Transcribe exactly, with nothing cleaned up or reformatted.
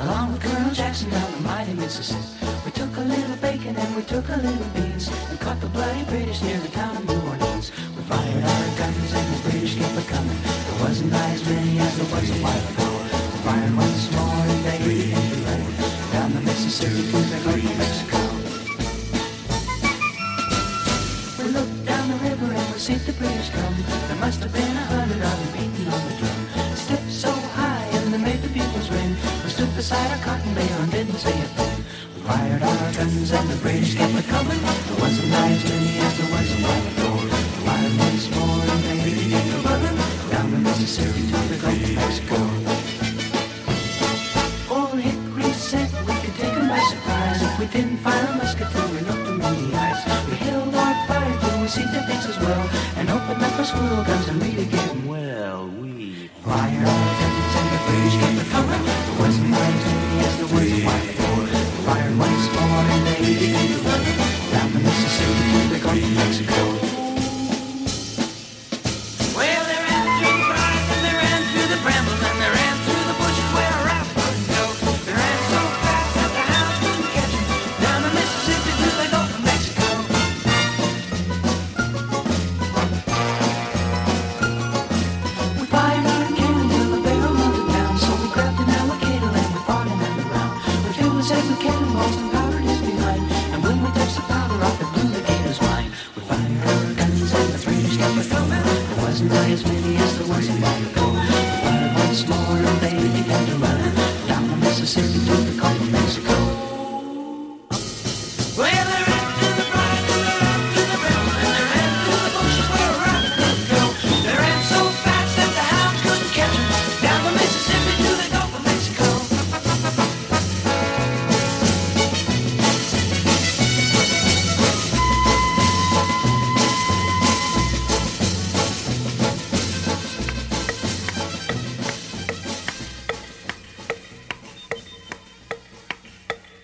along with Colonel Jackson down the mighty Mississippi. We took a little bacon and we took a little beans and caught the bloody British near the town of New Orleans. We fired our guns and the British kept a coming. There wasn't as many as there was a while ago. We fired once more and they began to run down the Mississippi to the Gulf of Mexico. We looked down the river and we see the British come. There must have been a hundred of them beating on the drum. Stepped so high and they made the bugles ring. We stood beside our cotton bale and didn't say a thing. We fired our guns and the British kept a coming. There wasn't as many as there was a while ago. We fired once more and they began to run down the Mississippi to the Gulf of Mexico. Old Hickory said we could take them by surprise if we didn't fire a musket till we looked them in the eyes. We held our fire till we see their faces well and opened up our squirrel guns and really gave them well. We fired our guns and the British kept a coming. There wasn't as many as there was a while ago. We fired once more and they began to run down the Mississippi to the Gulf of Mexico. Well, they ran through the briars and they ran through the brambles and they ran through the bushes where a rabbit couldn't go. They ran so fast that the hounds couldn't catch them down the Mississippi to the Gulf of Mexico. We fired our cannon till the barrel melted down, so we grabbed an alligator and we fought him in the round. We filled his head with cannonballs and powdered his behind, and when we touched the powder off, it blew the gator's mind. We fired our guns and the British kept us coming. There wasn't as many as there was a while ago. We fired once more and they began to run down the Mississippi